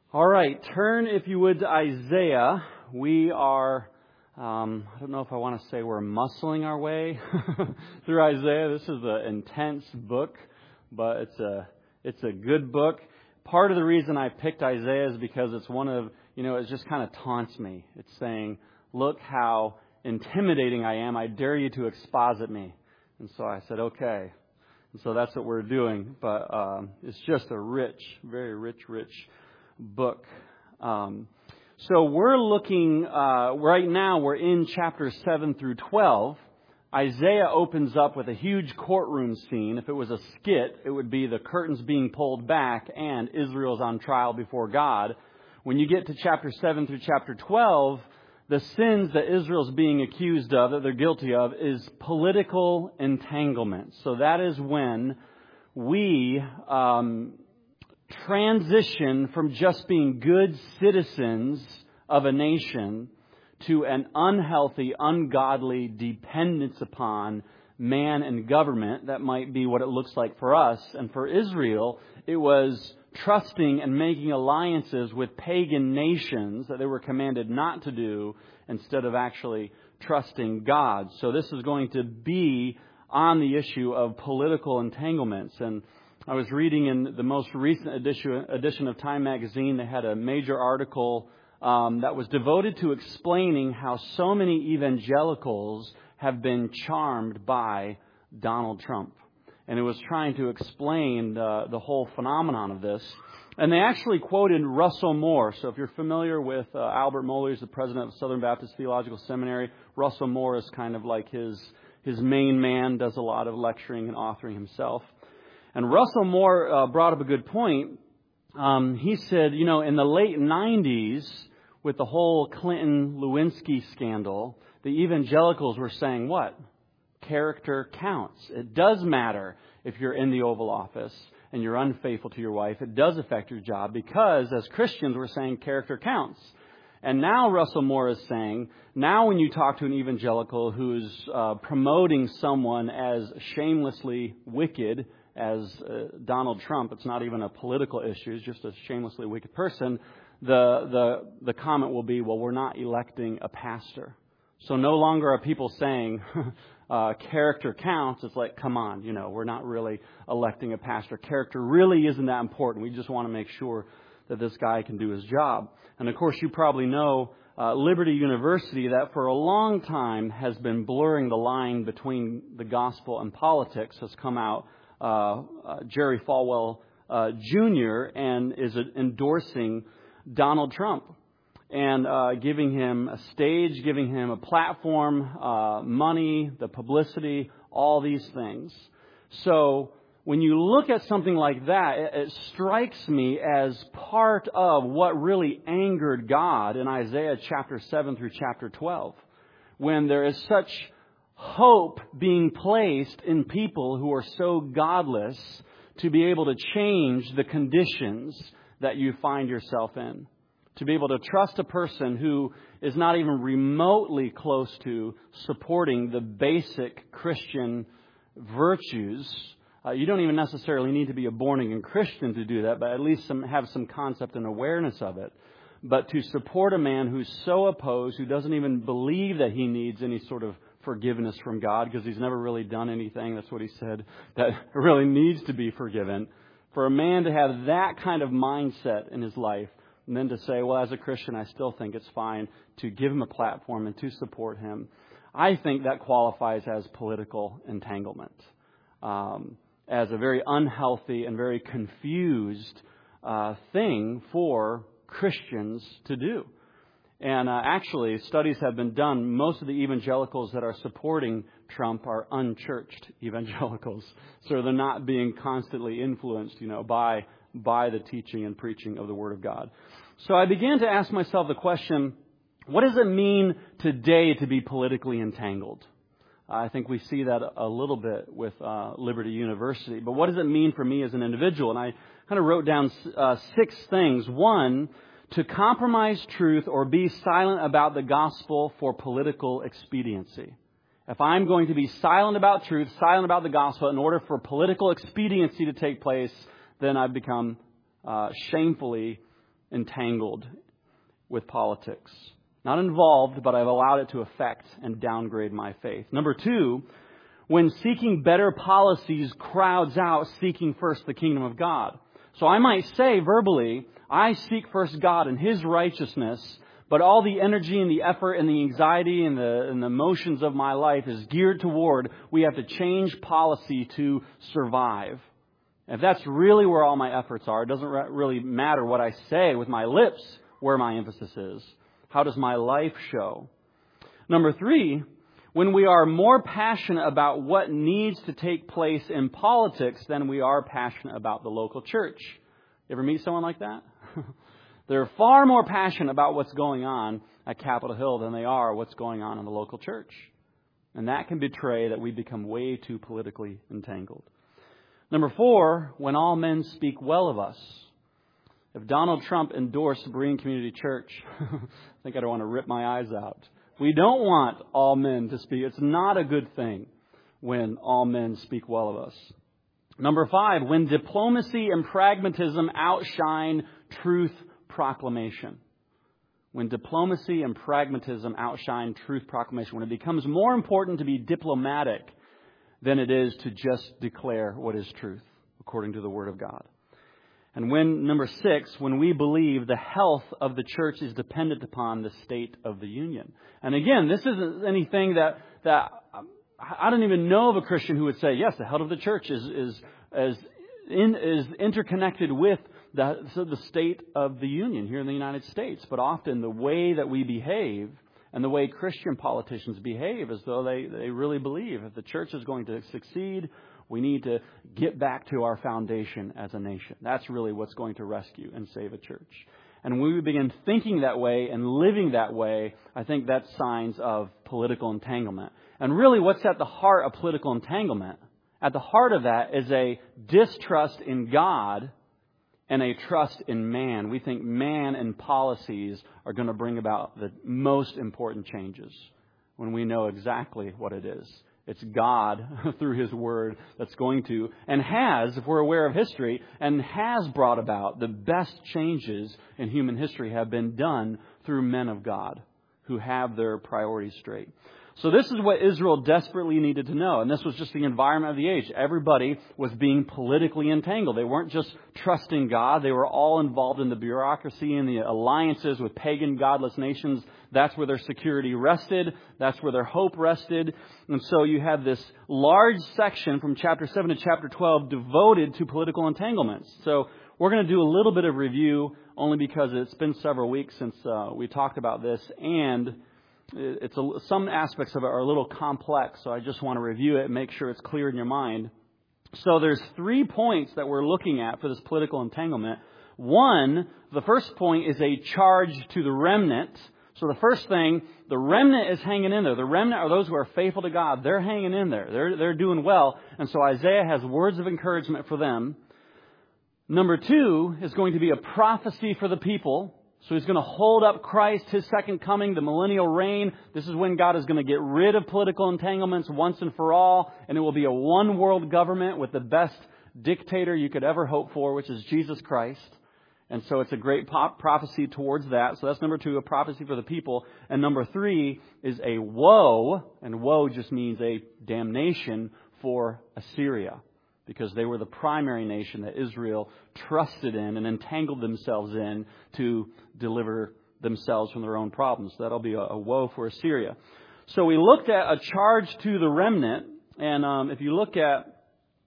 All right, turn, if you would, to Isaiah. We are, I don't know if I want to say we're muscling our way through Isaiah. This is an intense book, but it's a good book. Part of the reason I picked Isaiah is because it's one of, it just kind of taunts me. It's saying, look how intimidating I am. I dare you to exposit me. And so I said, okay. And so that's what we're doing. But it's just a rich, very rich book. So we're looking, right now we're in chapters 7 through 12. Isaiah opens up with a huge courtroom scene. If it was a skit, it would be the curtains being pulled back and Israel's on trial before God. When you get to chapter 7 through chapter 12, the sins that Israel's being accused of, that they're guilty of, is political entanglement. So that is when we transition from just being good citizens of a nation to an unhealthy, ungodly dependence upon man and government. That might be what it looks like for us. And for Israel, it was trusting and making alliances with pagan nations that they were commanded not to do instead of actually trusting God. So this is going to be on the issue of political entanglements. And I was reading in the most recent edition of Time magazine, they had a major article that was devoted to explaining how so many evangelicals have been charmed by Donald Trump. And it was trying to explain the whole phenomenon of this. And they actually quoted Russell Moore. So if you're familiar with Albert Mohler, he's the president of Southern Baptist Theological Seminary. Russell Moore is kind of like his main man, does a lot of lecturing and authoring himself. And Russell Moore brought up a good point. He said, in the late 90s, with the whole Clinton-Lewinsky scandal, the evangelicals were saying what? Character counts. It does matter if you're in the Oval Office and you're unfaithful to your wife. It does affect your job because, as Christians, we're saying character counts. And now Russell Moore is saying, now when you talk to an evangelical who's promoting someone as shamelessly wicked as Donald Trump, it's not even a political issue, it's just a shamelessly wicked person, the comment will be, well, we're not electing a pastor. So no longer are people saying character counts. It's like, come on, we're not really electing a pastor. Character really isn't that important. We just want to make sure that this guy can do his job. And of course, you probably know Liberty University, that for a long time has been blurring the line between the gospel and politics, has come out. Jerry Falwell Jr. and is endorsing Donald Trump and giving him a stage, giving him a platform, money, the publicity, all these things. So when you look at something like that, it strikes me as part of what really angered God in Isaiah chapter 7 through chapter 12, when there is such hope being placed in people who are so godless to be able to change the conditions that you find yourself in. To be able to trust a person who is not even remotely close to supporting the basic Christian virtues. You don't even necessarily need to be a born-again Christian to do that, but at least have some concept and awareness of it. But to support a man who's so opposed, who doesn't even believe that he needs any sort of forgiveness from God, because he's never really done anything, that's what he said, that really needs to be forgiven. For a man to have that kind of mindset in his life, and then to say, well, as a Christian, I still think it's fine to give him a platform and to support him, I think that qualifies as political entanglement, as a very unhealthy and very confused thing for Christians to do. And actually, studies have been done. Most of the evangelicals that are supporting Trump are unchurched evangelicals. So they're not being constantly influenced, by the teaching and preaching of the Word of God. So I began to ask myself the question, what does it mean today to be politically entangled? I think we see that a little bit with Liberty University. But what does it mean for me as an individual? And I kind of wrote down 6 things. 1, to compromise truth or be silent about the gospel for political expediency. If I'm going to be silent about truth, silent about the gospel in order for political expediency to take place, then I've become shamefully entangled with politics. Not involved, but I've allowed it to affect and downgrade my faith. Number 2, when seeking better policies crowds out seeking first the kingdom of God. So I might say verbally, I seek first God and His righteousness, but all the energy and the effort and the anxiety and the emotions of my life is geared toward we have to change policy to survive. If that's really where all my efforts are, it doesn't really matter what I say with my lips, where my emphasis is. How does my life show? Number 3, when we are more passionate about what needs to take place in politics than we are passionate about the local church. You ever meet someone like that? They're far more passionate about what's going on at Capitol Hill than they are what's going on in the local church. And that can betray that we become way too politically entangled. Number 4, when all men speak well of us. If Donald Trump endorsed Berean Community Church, I think I'd want to rip my eyes out. We don't want all men to speak. It's not a good thing when all men speak well of us. Number 5, when diplomacy and pragmatism outshine truth proclamation. When diplomacy and pragmatism outshine truth proclamation. When it becomes more important to be diplomatic than it is to just declare what is truth, according to the Word of God. And when, number 6, when we believe the health of the church is dependent upon the state of the union. And again, this isn't anything that I don't even know of a Christian who would say, yes, the health of the church is interconnected with the state of the union here in the United States. But often the way that we behave and the way Christian politicians behave as though they really believe if the church is going to succeed, we need to get back to our foundation as a nation. That's really what's going to rescue and save a church. And when we begin thinking that way and living that way, I think that's signs of political entanglement. And really what's at the heart of political entanglement? At the heart of that is a distrust in God and a trust in man. We think man and policies are going to bring about the most important changes when we know exactly what it is. It's God, through His Word, that's going to, and has, if we're aware of history, and has brought about the best changes in human history have been done through men of God who have their priorities straight. So this is what Israel desperately needed to know. And this was just the environment of the age. Everybody was being politically entangled. They weren't just trusting God. They were all involved in the bureaucracy and the alliances with pagan, godless nations. That's where their security rested. That's where their hope rested. And so you have this large section from chapter 7 to chapter 12 devoted to political entanglements. So we're going to do a little bit of review only because it's been several weeks since we talked about this, and some aspects of it are a little complex, so I just want to review it and make sure it's clear in your mind. So there's 3 points that we're looking at for this political entanglement. One, the first point is a charge to the remnant. So the first thing, the remnant is hanging in there. The remnant are those who are faithful to God. They're hanging in there. They're doing well. And so Isaiah has words of encouragement for them. Number 2 is going to be a prophecy for the people. So He's going to hold up Christ, His second coming, the millennial reign. This is when God is going to get rid of political entanglements once and for all. And it will be a one world government with the best dictator you could ever hope for, which is Jesus Christ. And so it's a great prophecy towards that. So that's number 2, a prophecy for the people. And number 3 is a woe. And woe just means a damnation for Assyria, because they were the primary nation that Israel trusted in and entangled themselves in to deliver themselves from their own problems. So that'll be a woe for Assyria. So we looked at a charge to the remnant. And if you look at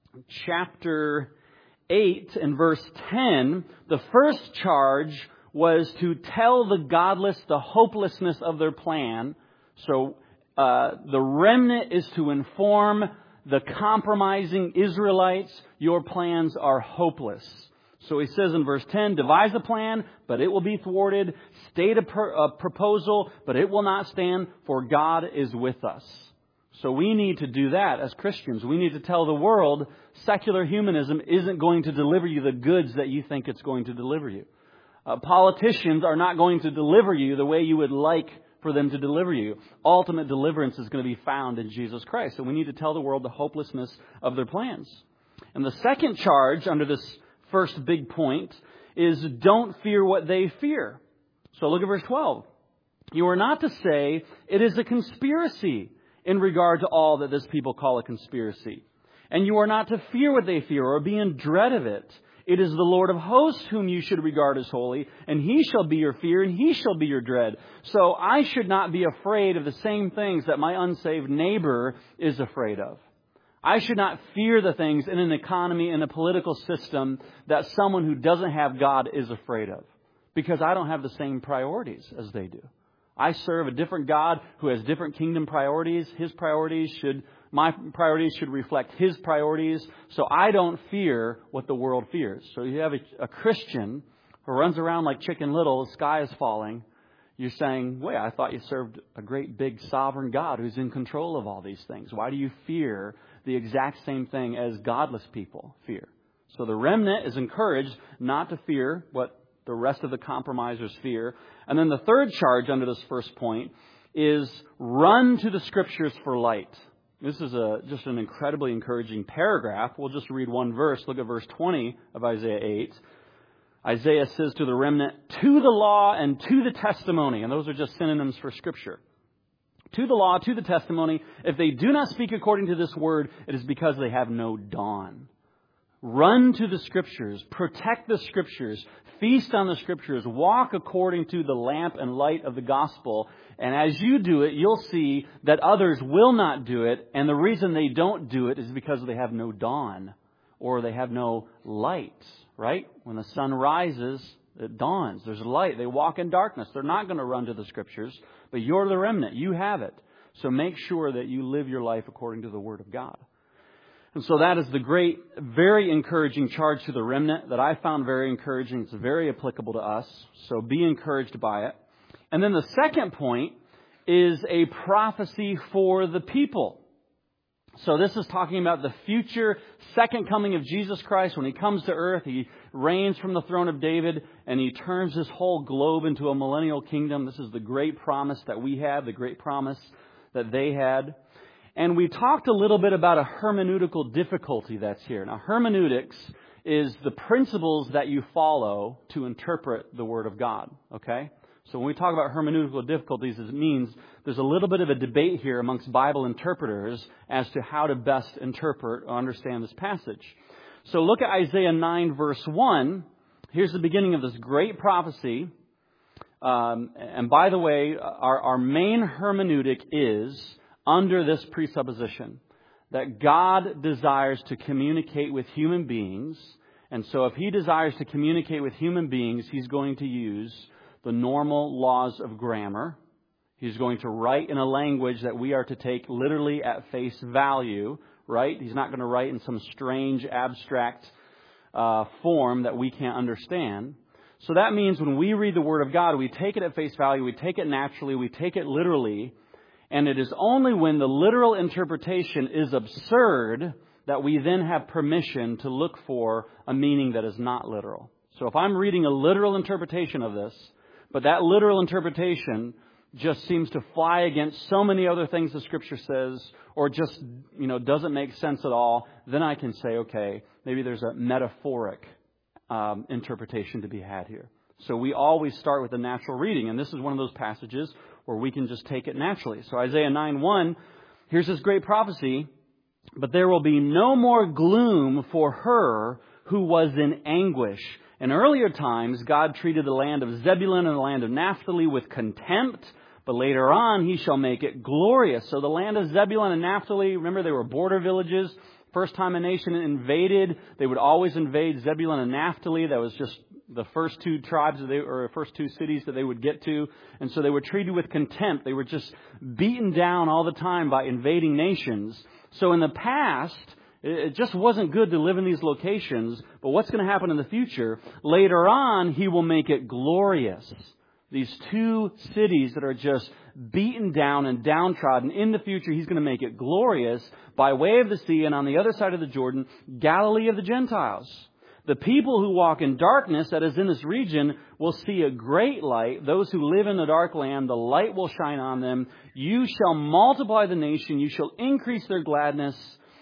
chapter 8 and verse 10, the first charge was to tell the godless the hopelessness of their plan. So the remnant is to inform the compromising Israelites, your plans are hopeless. So he says in verse 10, devise a plan, but it will be thwarted. State a proposal, but it will not stand, for God is with us. So we need to do that as Christians. We need to tell the world secular humanism isn't going to deliver you the goods that you think it's going to deliver you. Politicians are not going to deliver you the way you would like for them to deliver you. Ultimate deliverance is going to be found in Jesus Christ. So we need to tell the world the hopelessness of their plans. And the second charge under this first big point is don't fear what they fear. So look at verse 12. You are not to say it is a conspiracy in regard to all that this people call a conspiracy. And you are not to fear what they fear or be in dread of it. It is the Lord of hosts whom you should regard as holy, and He shall be your fear, and He shall be your dread. So I should not be afraid of the same things that my unsaved neighbor is afraid of. I should not fear the things in an economy, in a political system, that someone who doesn't have God is afraid of. Because I don't have the same priorities as they do. I serve a different God who has different kingdom priorities. My priorities should reflect His priorities. So I don't fear what the world fears. So you have a Christian who runs around like Chicken Little, the sky is falling. You're saying, wait, I thought you served a great big sovereign God who's in control of all these things. Why do you fear the exact same thing as godless people fear? So the remnant is encouraged not to fear what the rest of the compromisers fear. And then the third charge under this first point is run to the Scriptures for light. This is just an incredibly encouraging paragraph. We'll just read one verse. Look at verse 20 of Isaiah 8. Isaiah says to the remnant, to the law and to the testimony. And those are just synonyms for Scripture. To the law, to the testimony. If they do not speak according to this word, it is because they have no dawn. Run to the Scriptures. Protect the Scriptures. Feast on the Scriptures. Walk according to the lamp and light of the gospel. And as you do it, you'll see that others will not do it. And the reason they don't do it is because they have no dawn or they have no light, right? When the sun rises, it dawns. There's light. They walk in darkness. They're not going to run to the Scriptures, but you're the remnant. You have it. So make sure that you live your life according to the Word of God. And so that is the great, very encouraging charge to the remnant that I found very encouraging. It's very applicable to us. So be encouraged by it. And then the second point is a prophecy for the people. So this is talking about the future second coming of Jesus Christ. When He comes to earth, He reigns from the throne of David and He turns this whole globe into a millennial kingdom. This is the great promise that we have, the great promise that they had. And we talked a little bit about a hermeneutical difficulty that's here. Now, hermeneutics is the principles that you follow to interpret the Word of God. Okay? So when we talk about hermeneutical difficulties, it means there's a little bit of a debate here amongst Bible interpreters as to how to best interpret or understand this passage. So look at Isaiah 9, verse 1. Here's the beginning of this great prophecy. And by the way, our main hermeneutic is under this presupposition that God desires to communicate with human beings. And so if He desires to communicate with human beings, He's going to use the normal laws of grammar. He's going to write in a language that we are to take literally at face value, right? He's not going to write in some strange, abstract form that we can't understand. So that means when we read the Word of God, we take it at face value, we take it naturally, we take it literally, and it is only when the literal interpretation is absurd that we then have permission to look for a meaning that is not literal. So if I'm reading a literal interpretation of this, but that literal interpretation just seems to fly against so many other things the Scripture says, or just, doesn't make sense at all, then I can say, okay, maybe there's a metaphoric interpretation to be had here. So we always start with the natural reading, and this is one of those passages where we can just take it naturally. So Isaiah 9:1, here's this great prophecy, but there will be no more gloom for her who was in anguish. In earlier times, God treated the land of Zebulun and the land of Naphtali with contempt, but later on He shall make it glorious. So the land of Zebulun and Naphtali, remember they were border villages. First time a nation invaded, they would always invade Zebulun and Naphtali. That was just the first two tribes or first two cities that they would get to. And so they were treated with contempt. They were just beaten down all the time by invading nations. So in the past, it just wasn't good to live in these locations. But what's going to happen in the future? Later on, He will make it glorious. These two cities that are just beaten down and downtrodden, in the future He's going to make it glorious by way of the sea and on the other side of the Jordan, Galilee of the Gentiles. The people who walk in darkness, that is in this region, will see a great light. Those who live in the dark land, the light will shine on them. You shall multiply the nation. You shall increase their gladness.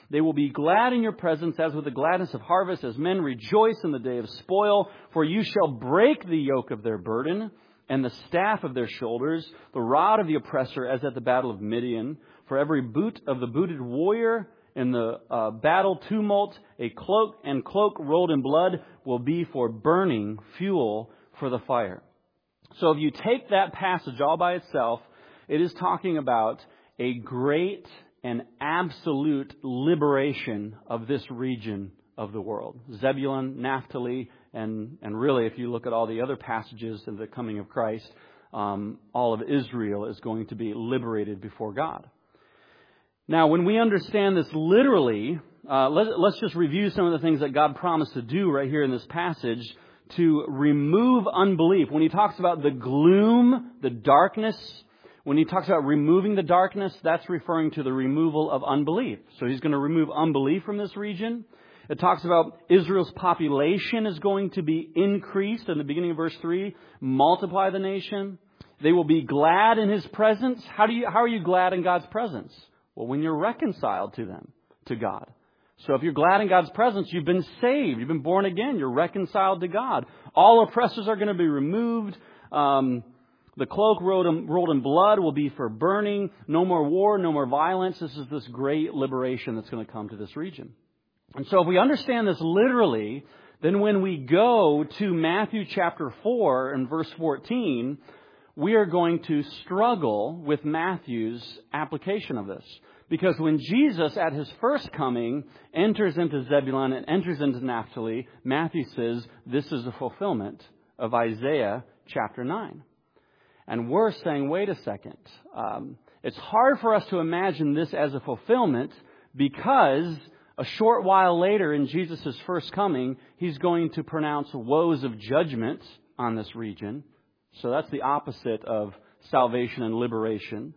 They will be glad in your presence as with the gladness of harvest, as men rejoice in the day of spoil. For you shall break the yoke of their burden and the staff of their shoulders, the rod of the oppressor as at the battle of Midian. For every boot of the booted warrior in the battle tumult, a cloak rolled in blood will be for burning fuel for the fire. So if you take that passage all by itself, it is talking about a great and absolute liberation of this region of the world. Zebulun, Naphtali, and really, if you look at all the other passages of the coming of Christ, all of Israel is going to be liberated before God. Now, when we understand this literally, let's just review some of the things that God promised to do right here in this passage to remove unbelief. When he talks about the gloom, the darkness, when he talks about removing the darkness, that's referring to the removal of unbelief. So he's going to remove unbelief from this region. It talks about Israel's population is going to be increased in the beginning of verse 3. Multiply the nation. They will be glad in his presence. How are you glad in God's presence? Well, when you're reconciled to God. So if you're glad in God's presence, you've been saved. You've been born again. You're reconciled to God. All oppressors are going to be removed. The cloak rolled in blood will be for burning. No more war, no more violence. This is this great liberation that's going to come to this region. And so if we understand this literally, then when we go to Matthew chapter 4 and verse 14, we are going to struggle with Matthew's application of this. Because when Jesus, at his first coming, enters into Zebulun and enters into Naphtali, Matthew says this is a fulfillment of Isaiah chapter 9. And we're saying, wait a second. It's hard for us to imagine this as a fulfillment because a short while later in Jesus' first coming, he's going to pronounce woes of judgment on this region. So that's the opposite of salvation and liberation.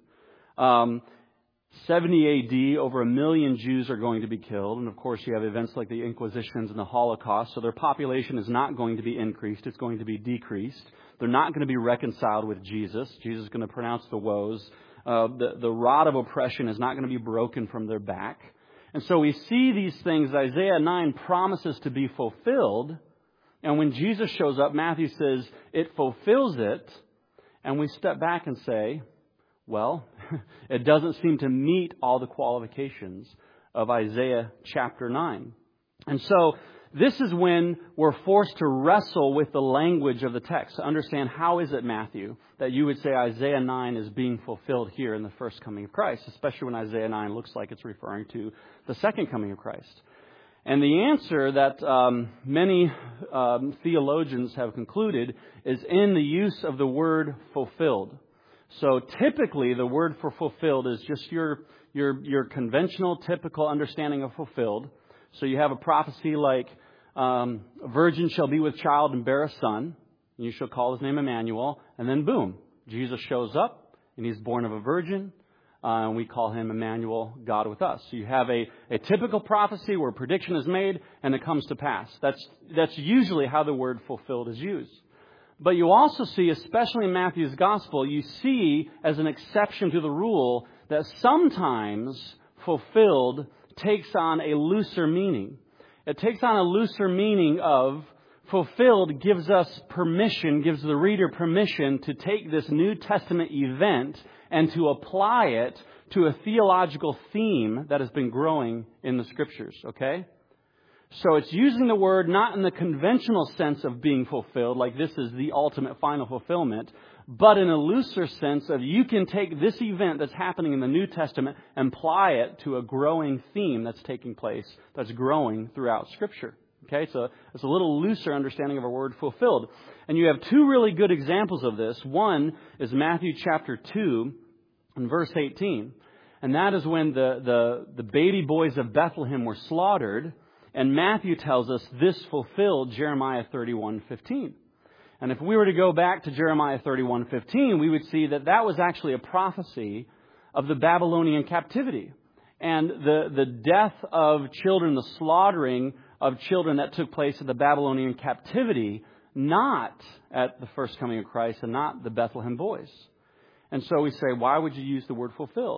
70 AD, over 1 million Jews are going to be killed. And of course, you have events like the Inquisitions and the Holocaust. So their population is not going to be increased. It's going to be decreased. They're not going to be reconciled with Jesus. Jesus is going to pronounce the woes. The rod of oppression is not going to be broken from their back. And so we see these things Isaiah 9 promises to be fulfilled. And when Jesus shows up, Matthew says it fulfills it. And we step back and say, well, it doesn't seem to meet all the qualifications of Isaiah chapter 9. And so this is when we're forced to wrestle with the language of the text to understand how is it, Matthew, that you would say Isaiah 9 is being fulfilled here in the first coming of Christ, especially when Isaiah 9 looks like it's referring to the second coming of Christ. And the answer that many theologians have concluded is in the use of the word fulfilled. So typically the word for fulfilled is just your conventional, typical understanding of fulfilled. So you have a prophecy like, a virgin shall be with child and bear a son, and you shall call his name Emmanuel. And then boom, Jesus shows up, and he's born of a virgin, and we call him Emmanuel, God with us. So you have a typical prophecy where prediction is made, and it comes to pass. That's usually how the word fulfilled is used. But you also see, especially in Matthew's gospel, you see as an exception to the rule that sometimes fulfilled takes on a looser meaning. It takes on a looser meaning of fulfilled gives us permission, gives the reader permission to take this New Testament event and to apply it to a theological theme that has been growing in the Scriptures, okay? So it's using the word not in the conventional sense of being fulfilled, like this is the ultimate final fulfillment, but in a looser sense of you can take this event that's happening in the New Testament and apply it to a growing theme that's taking place, that's growing throughout Scripture. Okay, so it's a little looser understanding of our word fulfilled. And you have two really good examples of this. One is Matthew chapter 2 and verse 18. And that is when the baby boys of Bethlehem were slaughtered. And Matthew tells us this fulfilled Jeremiah 31:15. And if we were to go back to Jeremiah 31:15, we would see that that was actually a prophecy of the Babylonian captivity. And the death of children, the slaughtering of children that took place at the Babylonian captivity, not at the first coming of Christ and not the Bethlehem boys. And so we say, why would you use the word fulfilled?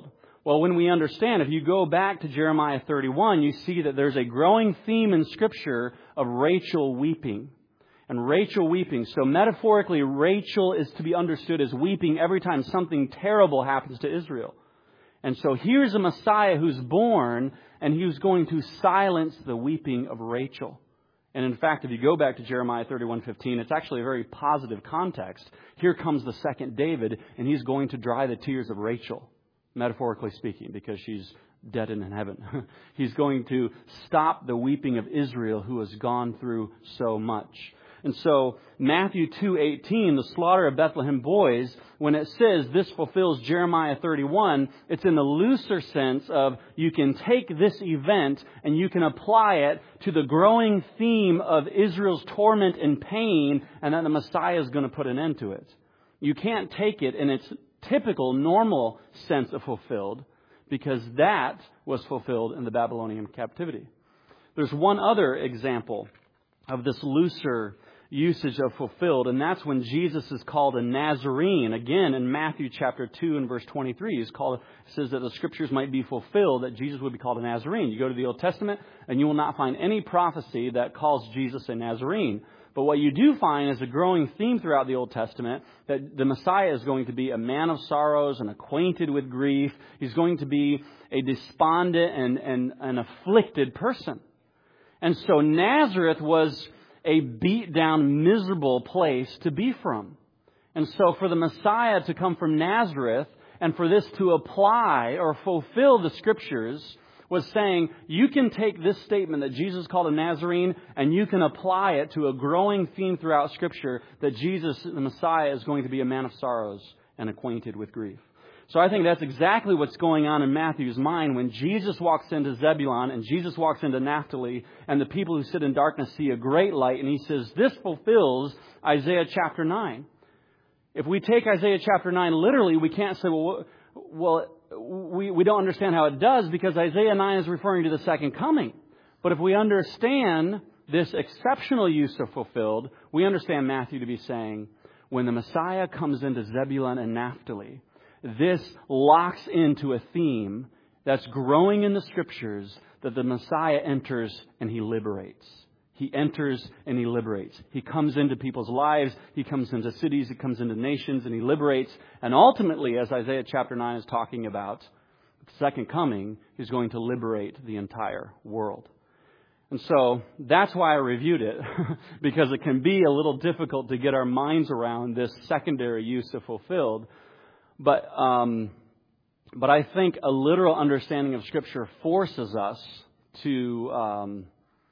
Well, when we understand, if you go back to Jeremiah 31, you see that there's a growing theme in Scripture of Rachel weeping. And Rachel weeping. So metaphorically, Rachel is to be understood as weeping every time something terrible happens to Israel. And so here's a Messiah who's born, and he was going to silence the weeping of Rachel. And in fact, if you go back to Jeremiah 31:15, it's actually a very positive context. Here comes the second David, and he's going to dry the tears of Rachel, metaphorically speaking, because she's dead and in heaven. He's going to stop the weeping of Israel, who has gone through so much. And so Matthew 2:18, the slaughter of Bethlehem boys, when it says this fulfills Jeremiah 31, it's in the looser sense of you can take this event and you can apply it to the growing theme of Israel's torment and pain, and that the Messiah is going to put an end to it. You can't take it in its typical, normal sense of fulfilled, because that was fulfilled in the Babylonian captivity. There's one other example of this looser usage of fulfilled, and that's when Jesus is called a Nazarene. Again, in Matthew chapter 2 and verse 23, it says that the Scriptures might be fulfilled, that Jesus would be called a Nazarene. You go to the Old Testament, and you will not find any prophecy that calls Jesus a Nazarene. But what you do find is a growing theme throughout the Old Testament, that the Messiah is going to be a man of sorrows and acquainted with grief. He's going to be a despondent and afflicted person. And so Nazareth was a beat down, miserable place to be from. And so for the Messiah to come from Nazareth and for this to apply or fulfill the Scriptures was saying, you can take this statement that Jesus called a Nazarene and you can apply it to a growing theme throughout Scripture that Jesus, the Messiah, is going to be a man of sorrows and acquainted with grief. So I think that's exactly what's going on in Matthew's mind when Jesus walks into Zebulun and Jesus walks into Naphtali, and the people who sit in darkness see a great light, and he says, this fulfills Isaiah chapter 9. If we take Isaiah chapter 9 literally, we can't say, we don't understand how it does, because Isaiah 9 is referring to the second coming. But if we understand this exceptional use of fulfilled, we understand Matthew to be saying, when the Messiah comes into Zebulun and Naphtali, this locks into a theme that's growing in the Scriptures, that the Messiah enters and he liberates. He enters and he liberates. He comes into people's lives. He comes into cities. He comes into nations and he liberates. And ultimately, as Isaiah chapter 9 is talking about, the second coming is going to liberate the entire world. And so that's why I reviewed it, because it can be a little difficult to get our minds around this secondary use of fulfilled. But I think a literal understanding of Scripture forces us to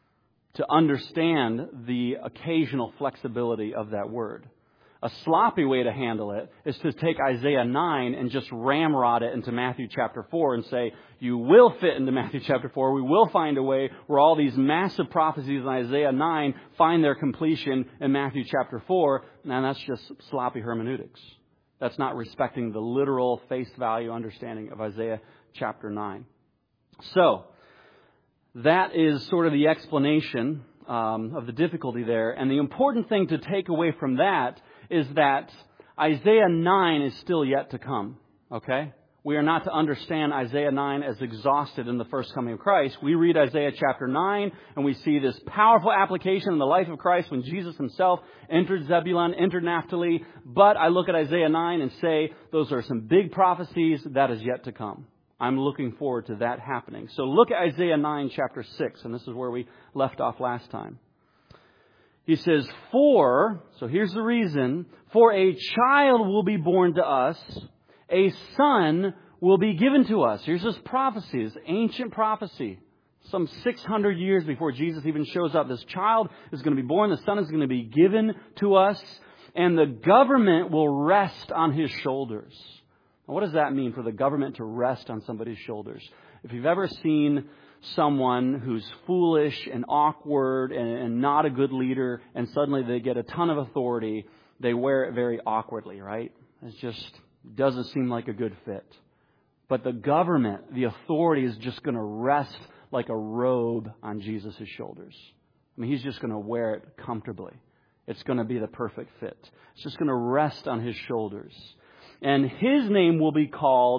understand the occasional flexibility of that word. A sloppy way to handle it is to take Isaiah 9 and just ramrod it into Matthew chapter 4 and say, you will fit into Matthew chapter 4. We will find a way where all these massive prophecies in Isaiah 9 find their completion in Matthew chapter 4. And that's just sloppy hermeneutics. That's not respecting the literal face value understanding of Isaiah chapter 9. So, that is sort of the explanation of the difficulty there. And the important thing to take away from that is that Isaiah 9 is still yet to come. Okay? We are not to understand Isaiah 9 as exhausted in the first coming of Christ. We read Isaiah chapter 9 and we see this powerful application in the life of Christ when Jesus himself entered Zebulun, entered Naphtali. But I look at Isaiah 9 and say, those are some big prophecies that is yet to come. I'm looking forward to that happening. So look at Isaiah 9 chapter 6, and this is where we left off last time. He says, so here's the reason, for a child will be born to us, a son will be given to us. Here's this prophecy, this ancient prophecy. Some 600 years before Jesus even shows up. This child is going to be born. The son is going to be given to us. And the government will rest on his shoulders. Now, what does that mean, for the government to rest on somebody's shoulders? If you've ever seen someone who's foolish and awkward and not a good leader, and suddenly they get a ton of authority, they wear it very awkwardly, right? It just doesn't seem like a good fit. But the government, the authority, is just going to rest like a robe on Jesus' shoulders. I mean, he's just going to wear it comfortably. It's going to be the perfect fit. It's just going to rest on his shoulders. And his name will be called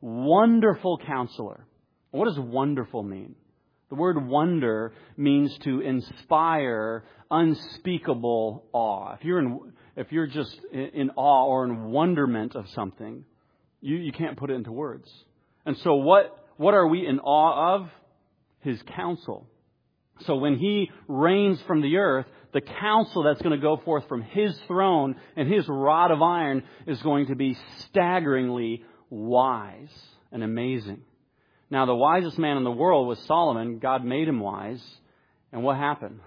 Wonderful Counselor. What does wonderful mean? The word wonder means to inspire unspeakable awe. If you're just in awe or in wonderment of something, you can't put it into words. And so what are we in awe of? His counsel. So when He reigns from the earth, the counsel that's going to go forth from His throne and His rod of iron is going to be staggeringly wise and amazing. Now, the wisest man in the world was Solomon. God made him wise. And what happened?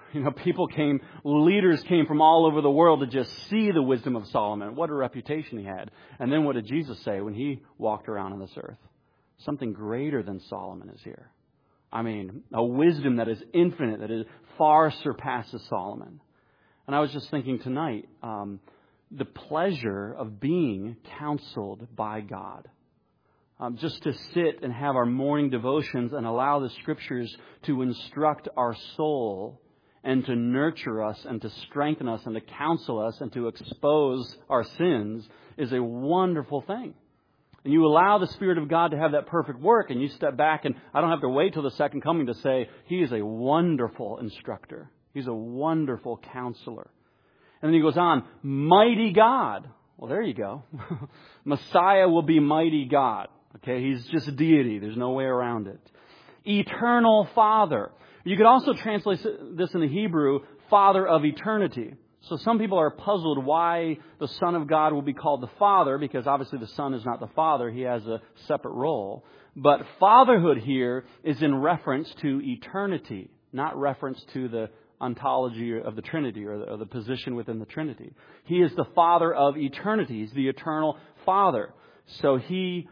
Leaders came from all over the world to just see the wisdom of Solomon. What a reputation he had. And then what did Jesus say when He walked around on this earth? Something greater than Solomon is here. I mean, a wisdom that is infinite, that is far surpasses Solomon. And I was just thinking tonight, the pleasure of being counseled by God. Just to sit and have our morning devotions and allow the Scriptures to instruct our soul and to nurture us and to strengthen us and to counsel us and to expose our sins is a wonderful thing. And you allow the Spirit of God to have that perfect work, and you step back, and I don't have to wait till the second coming to say, He is a wonderful instructor. He's a wonderful counselor. And then He goes on, mighty God. Well, there you go. Messiah will be mighty God. Okay, He's just a deity. There's no way around it. Eternal Father. You could also translate this in the Hebrew, Father of eternity. So some people are puzzled why the Son of God will be called the Father, because obviously the Son is not the Father. He has a separate role. But fatherhood here is in reference to eternity, not reference to the ontology of the Trinity or the position within the Trinity. He is the Father of eternity. He's the eternal Father. So He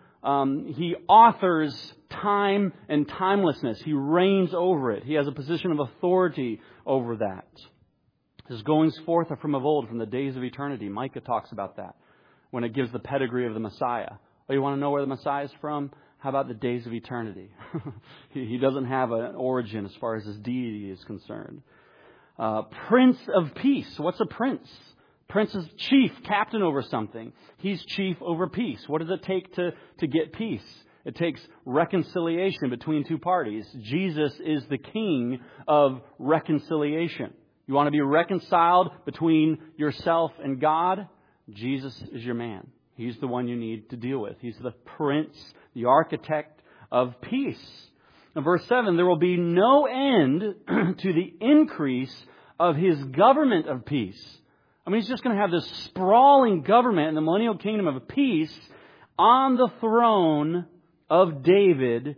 authors time and timelessness. He reigns over it. He has a position of authority over that. His goings forth are from of old, from the days of eternity. Micah talks about that when it gives the pedigree of the Messiah. Oh, you want to know where the Messiah is from? How about the days of eternity? He doesn't have an origin as far as His deity is concerned. Prince of Peace. What's a prince? Prince is chief, captain over something. He's chief over peace. What does it take to get peace? It takes reconciliation between two parties. Jesus is the King of reconciliation. You want to be reconciled between yourself and God? Jesus is your man. He's the one you need to deal with. He's the Prince, the architect of peace. In verse 7, there will be no end to the increase of His government of peace. I mean, He's just going to have this sprawling government in the millennial kingdom of peace on the throne of David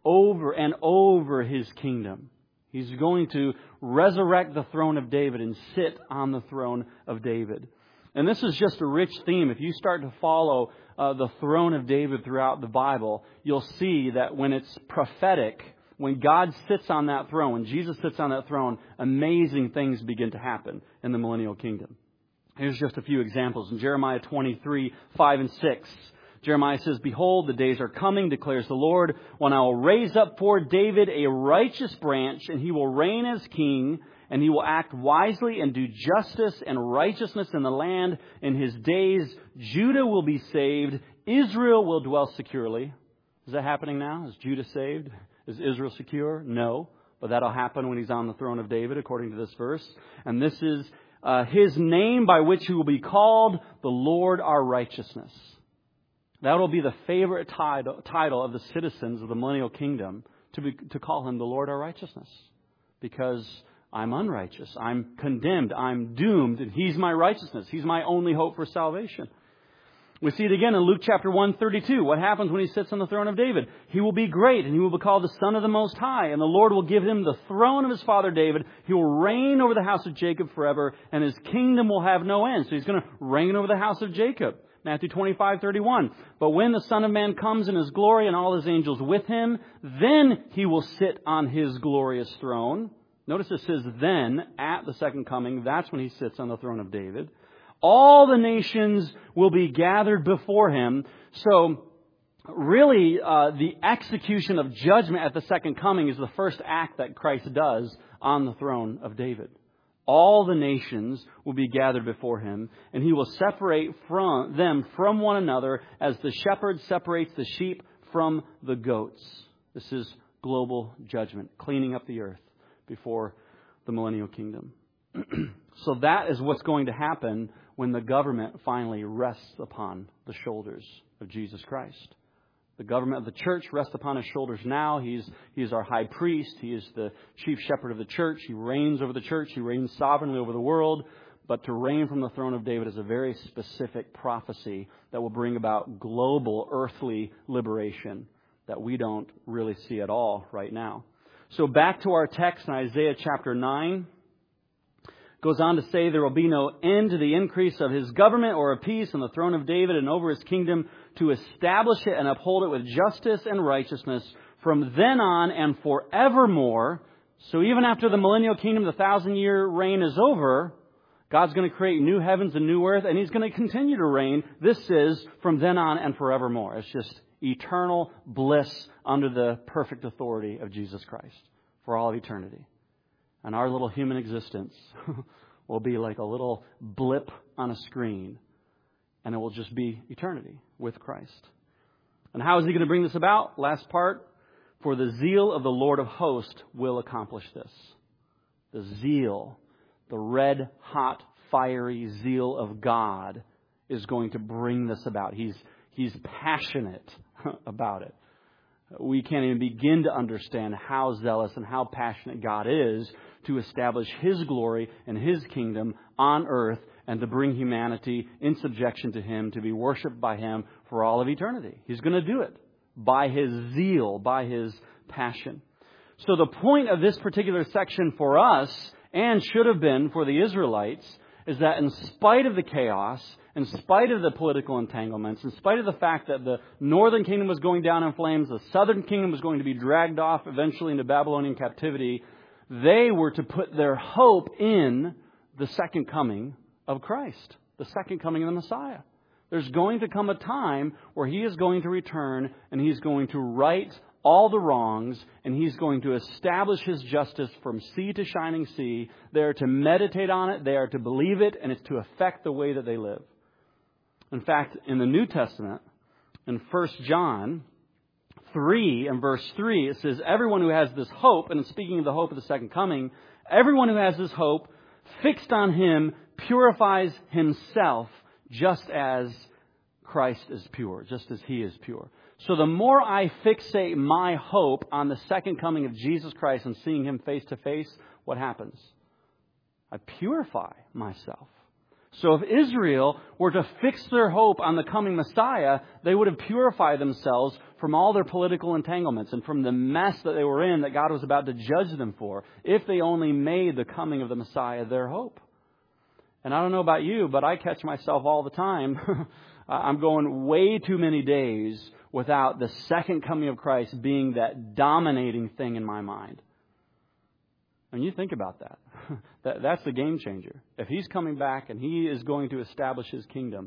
over His kingdom. He's going to resurrect the throne of David and sit on the throne of David. And this is just a rich theme. If you start to follow the throne of David throughout the Bible, you'll see that when it's prophetic, when God sits on that throne, when Jesus sits on that throne, amazing things begin to happen in the millennial kingdom. Here's just a few examples. In Jeremiah 23, 5 and 6, Jeremiah says, "Behold, the days are coming, declares the Lord, when I will raise up for David a righteous branch, and he will reign as king, and he will act wisely and do justice and righteousness in the land. In his days, Judah will be saved, Israel will dwell securely." Is that happening now? Is Judah saved? Is Israel secure? No. But that'll happen when He's on the throne of David, according to this verse. And this is His name by which He will be called, the Lord our righteousness. That will be the favorite title of the citizens of the millennial kingdom, to call Him the Lord our righteousness. Because I'm unrighteous, I'm condemned, I'm doomed, and He's my righteousness. He's my only hope for salvation. We see it again in Luke chapter 1:32. What happens when He sits on the throne of David? He will be great, and He will be called the Son of the Most High. And the Lord will give Him the throne of His father David. He will reign over the house of Jacob forever, and His kingdom will have no end. So He's going to reign over the house of Jacob. Matthew 25:31. But when the Son of Man comes in His glory and all His angels with Him, then He will sit on His glorious throne. Notice it says then, at the second coming. That's when He sits on the throne of David. All the nations will be gathered before Him. So really, the execution of judgment at the second coming is the first act that Christ does on the throne of David. All the nations will be gathered before Him, and He will separate them from one another as the shepherd separates the sheep from the goats. This is global judgment, cleaning up the earth before the millennial kingdom. So that is what's going to happen when the government finally rests upon the shoulders of Jesus Christ. The government of the church rests upon His shoulders now. He is our high priest. He is the chief shepherd of the church. He reigns over the church. He reigns sovereignly over the world. But to reign from the throne of David is a very specific prophecy that will bring about global earthly liberation that we don't really see at all right now. So back to our text in Isaiah chapter 9. Goes on to say, there will be no end to the increase of His government or of peace on the throne of David and over His kingdom, to establish it and uphold it with justice and righteousness from then on and forevermore. So even after the millennial kingdom, the 1,000-year reign is over, God's going to create new heavens and new earth, and He's going to continue to reign. This is from then on and forevermore. It's just eternal bliss under the perfect authority of Jesus Christ for all of eternity. And our little human existence will be like a little blip on a screen. And it will just be eternity with Christ. And how is He going to bring this about? Last part. For the zeal of the Lord of hosts will accomplish this. The zeal, the red hot, fiery zeal of God is going to bring this about. He's passionate about it. We can't even begin to understand how zealous and how passionate God is to establish His glory and His kingdom on earth and to bring humanity in subjection to Him, to be worshipped by Him for all of eternity. He's going to do it by His zeal, by His passion. So the point of this particular section for us, and should have been for the Israelites, is that in spite of the chaos, in spite of the political entanglements, in spite of the fact that the northern kingdom was going down in flames, the southern kingdom was going to be dragged off eventually into Babylonian captivity, they were to put their hope in the second coming of Christ, the second coming of the Messiah. There's going to come a time where He is going to return and He's going to right all the wrongs, and He's going to establish His justice from sea to shining sea. They are to meditate on it, they are to believe it, and it's to affect the way that they live. In fact, in the New Testament, in 1 John 3 and verse 3, it says, everyone who has this hope, and speaking of the hope of the second coming, everyone who has this hope fixed on Him purifies himself just as Christ is pure, just as He is pure. So the more I fixate my hope on the second coming of Jesus Christ and seeing Him face to face, what happens? I purify myself. So if Israel were to fix their hope on the coming Messiah, they would have purified themselves from all their political entanglements and from the mess that they were in that God was about to judge them for, if they only made the coming of the Messiah their hope. And I don't know about you, but I catch myself all the time. I'm going way too many days without the second coming of Christ being that dominating thing in my mind. And you think about that. That's the game changer. If He's coming back and He is going to establish His kingdom,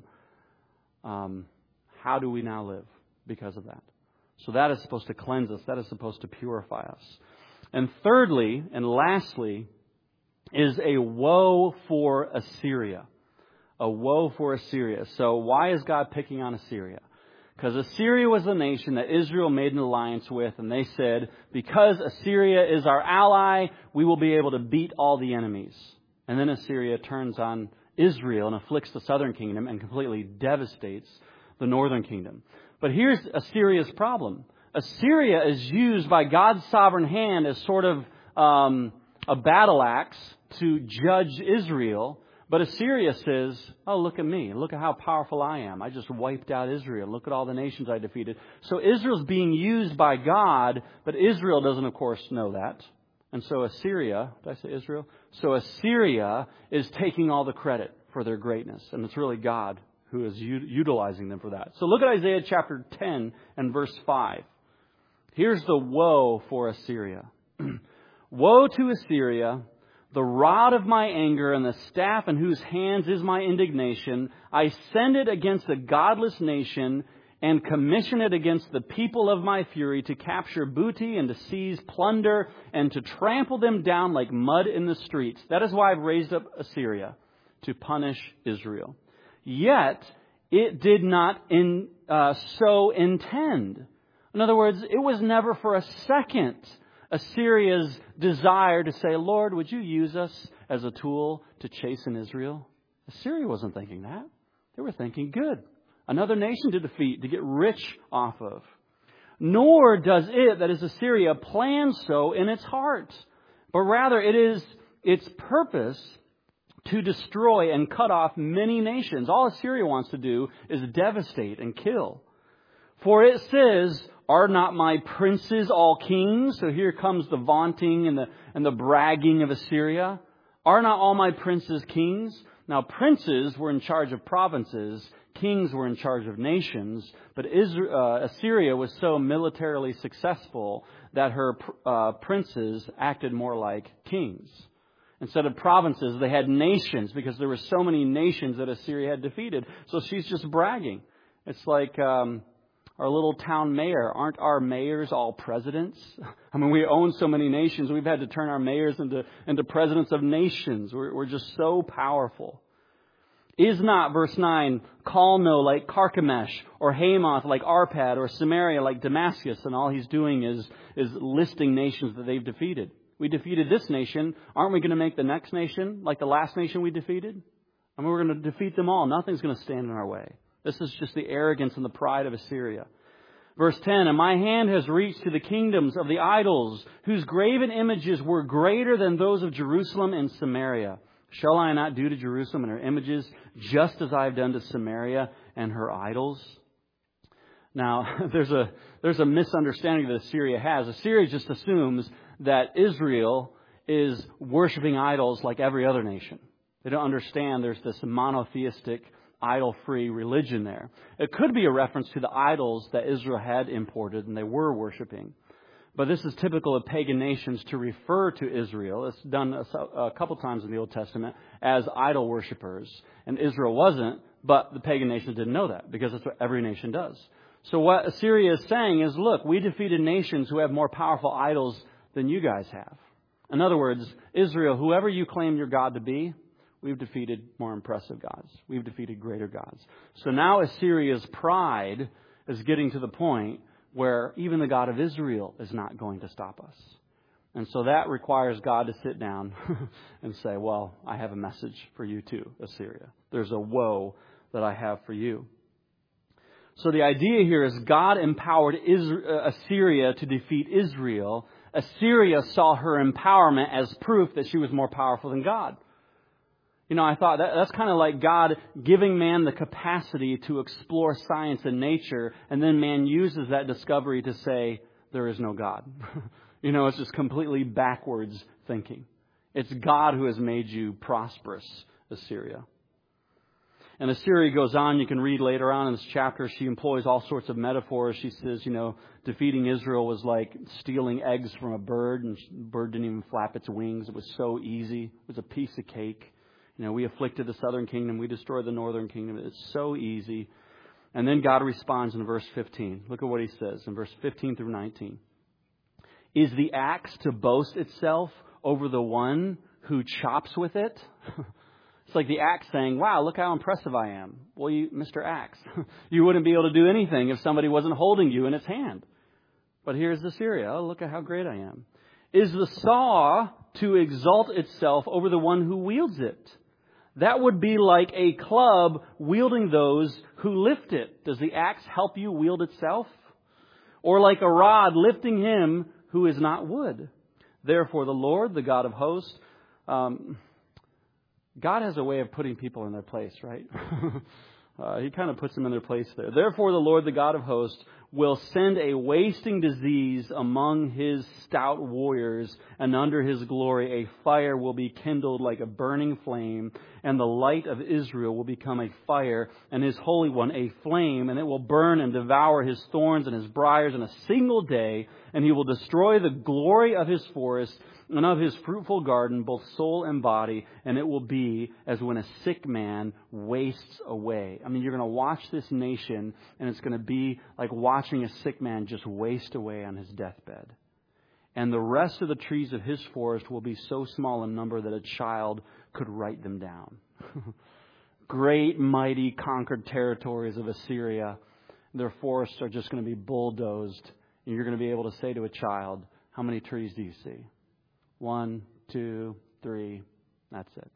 how do we now live because of that? So that is supposed to cleanse us. That is supposed to purify us. And thirdly, and lastly, is a woe for Assyria. A woe for Assyria. So why is God picking on Assyria? Because Assyria was the nation that Israel made an alliance with, and they said, because Assyria is our ally, we will be able to beat all the enemies. And then Assyria turns on Israel and afflicts the southern kingdom and completely devastates the northern kingdom. But here's Assyria's problem. Assyria is used by God's sovereign hand as sort of a battle axe to judge Israel. But Assyria says, oh, look at me. Look at how powerful I am. I just wiped out Israel. Look at all the nations I defeated. So Israel's being used by God, but Israel doesn't, of course, know that. And so Assyria, did I say Israel? So Assyria is taking all the credit for their greatness. And it's really God who is utilizing them for that. So look at Isaiah chapter 10 and verse 5. Here's the woe for Assyria. Woe to Assyria! The rod of my anger and the staff in whose hands is my indignation, I send it against a godless nation and commission it against the people of my fury to capture booty and to seize plunder and to trample them down like mud in the streets. That is why I've raised up Assyria, to punish Israel. Yet it did not so intend. In other words, it was never for a second Assyria's desire to say, Lord, would you use us as a tool to chasten Israel? Assyria wasn't thinking that. They were thinking, good. Another nation to defeat, to get rich off of. Nor does it, that is Assyria, plan so in its heart. But rather it is its purpose to destroy and cut off many nations. All Assyria wants to do is devastate and kill. For it says, are not my princes all kings? So here comes the vaunting and the bragging of Assyria. Are not all my princes kings? Now princes were in charge of provinces. Kings were in charge of nations. But Assyria was so militarily successful that her princes acted more like kings. Instead of provinces, they had nations because there were so many nations that Assyria had defeated. So she's just bragging. It's like our little town mayor. Aren't our mayors all presidents? I mean, we own so many nations. We've had to turn our mayors into presidents of nations. We're just so powerful. Is not, verse 9, Calno like Carchemish, or Hamath like Arpad, or Samaria like Damascus, and all he's doing is listing nations that they've defeated. We defeated this nation. Aren't we going to make the next nation like the last nation we defeated? I mean, we're going to defeat them all. Nothing's going to stand in our way. This is just the arrogance and the pride of Assyria. Verse 10, and my hand has reached to the kingdoms of the idols, whose graven images were greater than those of Jerusalem and Samaria. Shall I not do to Jerusalem and her images just as I have done to Samaria and her idols? Now, there's a misunderstanding that Assyria has. Assyria just assumes that Israel is worshiping idols like every other nation. They don't understand there's this monotheistic, idol-free religion there. It could be a reference to the idols that Israel had imported and they were worshiping. But this is typical of pagan nations to refer to Israel. It's done a couple times in the Old Testament as idol worshippers. And Israel wasn't, but the pagan nations didn't know that because that's what every nation does. So what Assyria is saying is, look, we defeated nations who have more powerful idols than you guys have. In other words, Israel, whoever you claim your God to be, we've defeated more impressive gods. We've defeated greater gods. So now Assyria's pride is getting to the point where even the God of Israel is not going to stop us. And so that requires God to sit down and say, well, I have a message for you too, Assyria. There's a woe that I have for you. So the idea here is God empowered Assyria to defeat Israel. Assyria saw her empowerment as proof that she was more powerful than God. You know, I thought that's kind of like God giving man the capacity to explore science and nature, and then man uses that discovery to say, there is no God. You know, it's just completely backwards thinking. It's God who has made you prosperous, Assyria. And Assyria goes on, you can read later on in this chapter, she employs all sorts of metaphors. She says, you know, defeating Israel was like stealing eggs from a bird, and the bird didn't even flap its wings. It was so easy. It was a piece of cake. You know, we afflicted the southern kingdom. We destroyed the northern kingdom. It's so easy. And then God responds in verse 15. Look at what he says in verse 15 through 19. Is the axe to boast itself over the one who chops with it? It's like the axe saying, wow, look how impressive I am. Well, Mr. Axe, you wouldn't be able to do anything if somebody wasn't holding you in its hand. But here's Assyria. Oh, look at how great I am. Is the saw to exalt itself over the one who wields it? That would be like a club wielding those who lift it. Does the axe help you wield itself? Or like a rod lifting him who is not wood? Therefore the Lord, the God of hosts, God has a way of putting people in their place, right? He kind of puts them in their place there. Therefore the Lord, the God of hosts, will send a wasting disease among his stout warriors, and under his glory a fire will be kindled like a burning flame, and the light of Israel will become a fire, and his Holy One a flame, and it will burn and devour his thorns and his briars in a single day, and he will destroy the glory of his forest and of his fruitful garden, both soul and body, and it will be as when a sick man wastes away. I mean, you're going to watch this nation, and it's going to be like watching a sick man just waste away on his deathbed. And the rest of the trees of his forest will be so small in number that a child could write them down. Great, mighty, conquered territories of Assyria. Their forests are just going to be bulldozed And you're going to be able to say to a child, how many trees do you see? 1, 2, 3. That's it.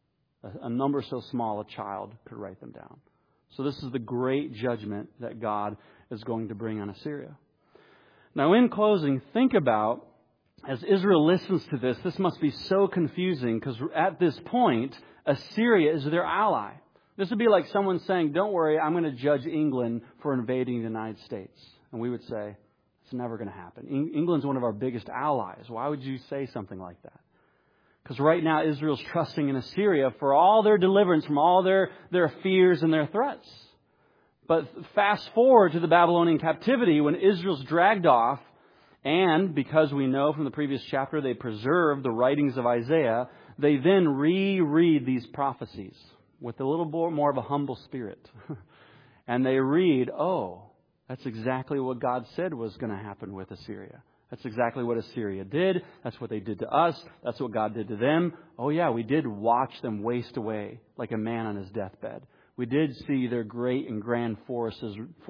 A number so small a child could write them down. So this is the great judgment that God is going to bring on Assyria. Now, in closing, think about, as Israel listens to this, this must be so confusing because at this point, Assyria is their ally. This would be like someone saying, don't worry, I'm going to judge England for invading the United States. And we would say, it's never going to happen. England's one of our biggest allies. Why would you say something like that? Because right now Israel's trusting in Assyria for all their deliverance from all their fears and their threats. But fast forward to the Babylonian captivity when Israel's dragged off, and because we know from the previous chapter they preserved the writings of Isaiah, they then reread these prophecies with a little more of a humble spirit. And they read, oh, that's exactly what God said was going to happen with Assyria. That's exactly what Assyria did. That's what they did to us. That's what God did to them. Oh yeah, we did watch them waste away like a man on his deathbed. We did see their great and grand forests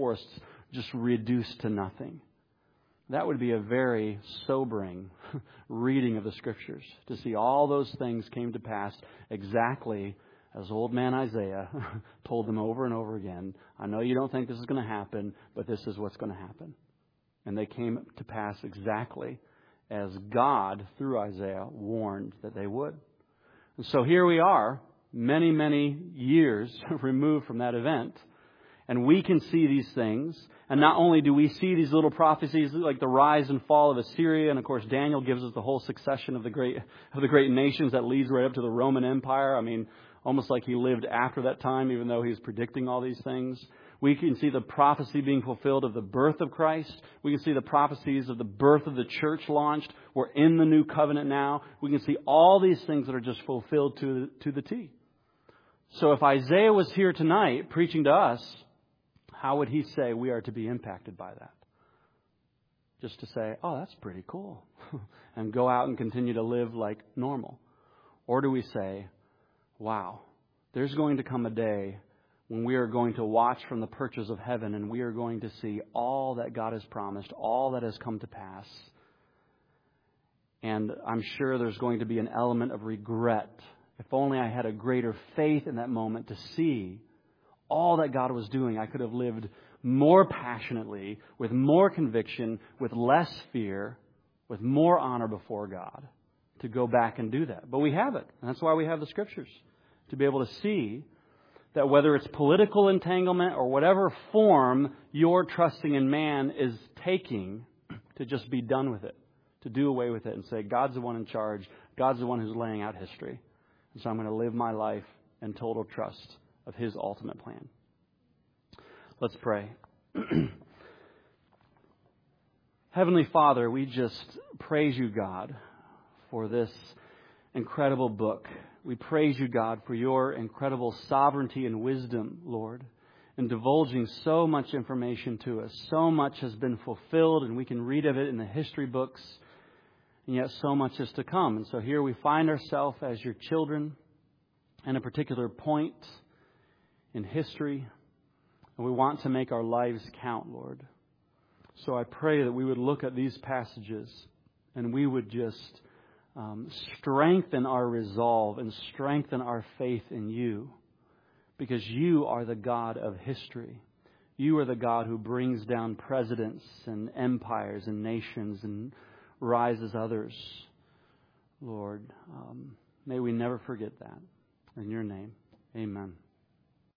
just reduced to nothing. That would be a very sobering reading of the Scriptures, to see all those things came to pass exactly as old man Isaiah told them over and over again. I know you don't think this is going to happen, but this is what's going to happen. And they came to pass exactly as God, through Isaiah, warned that they would. And so here we are, many, many years removed from that event. And we can see these things. And not only do we see these little prophecies like the rise and fall of Assyria, and of course Daniel gives us the whole succession of the great nations that leads right up to the Roman Empire. I mean, almost like he lived after that time, even though he was predicting all these things. We can see the prophecy being fulfilled of the birth of Christ. We can see the prophecies of the birth of the church launched. We're in the new covenant now. We can see all these things that are just fulfilled to the T. So if Isaiah was here tonight preaching to us, how would he say we are to be impacted by that? Just to say, oh, that's pretty cool. And go out and continue to live like normal. Or do we say, wow, there's going to come a day when we are going to watch from the perches of heaven and we are going to see all that God has promised, all that has come to pass. And I'm sure there's going to be an element of regret. If only I had a greater faith in that moment to see all that God was doing, I could have lived more passionately, with more conviction, with less fear, with more honor before God, to go back and do that. But we have it. And that's why we have the Scriptures, to be able to see that whether it's political entanglement or whatever form your trusting in man is taking, to just be done with it, to do away with it and say, God's the one in charge. God's the one who's laying out history. And so I'm going to live my life in total trust of His ultimate plan. Let's pray. Heavenly Father, we just praise you, God, for this incredible book. We praise you, God, for your incredible sovereignty and wisdom, Lord, in divulging so much information to us. So much has been fulfilled, and we can read of it in the history books, and yet so much is to come. And so here we find ourselves as your children in a particular point in history, and we want to make our lives count, Lord. So I pray that we would look at these passages and we would just strengthen our resolve and strengthen our faith in you, because you are the God of history. You are the God who brings down presidents and empires and nations and rises others. Lord, may we never forget that. In your name, amen.